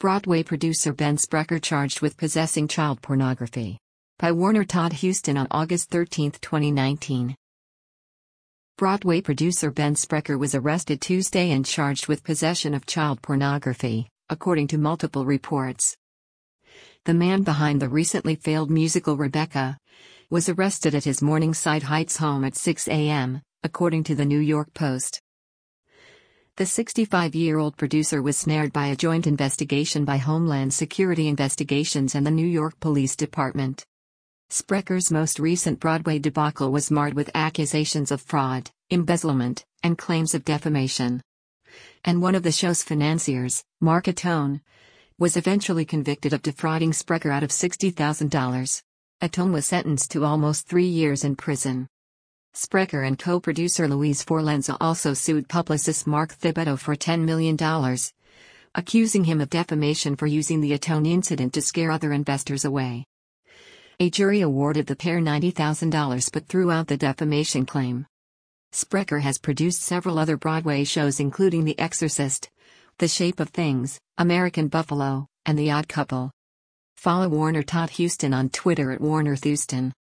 Broadway producer Ben Sprecher charged with possessing child pornography. By Warner Todd Huston on August 13, 2019. Broadway producer Ben Sprecher was arrested Tuesday and charged with possession of child pornography, according to multiple reports. The man behind the recently failed musical Rebecca was arrested at his Morningside Heights home at 6 a.m., according to the New York Post. The 65-year-old producer was snared by a joint investigation by Homeland Security Investigations and the New York Police Department. Sprecher's most recent Broadway debacle was marred with accusations of fraud, embezzlement, and claims of defamation. And one of the show's financiers, Mark Atone, was eventually convicted of defrauding Sprecher out of $60,000. Atone was sentenced to almost 3 years in prison. Sprecher and co-producer Louise Forlenza also sued publicist Mark Thibodeau for $10 million, accusing him of defamation for using the Atone incident to scare other investors away. A jury awarded the pair $90,000 but threw out the defamation claim. Sprecher has produced several other Broadway shows including The Exorcist, The Shape of Things, American Buffalo, and The Odd Couple. Follow Warner Todd Huston on Twitter at WarnerThuston.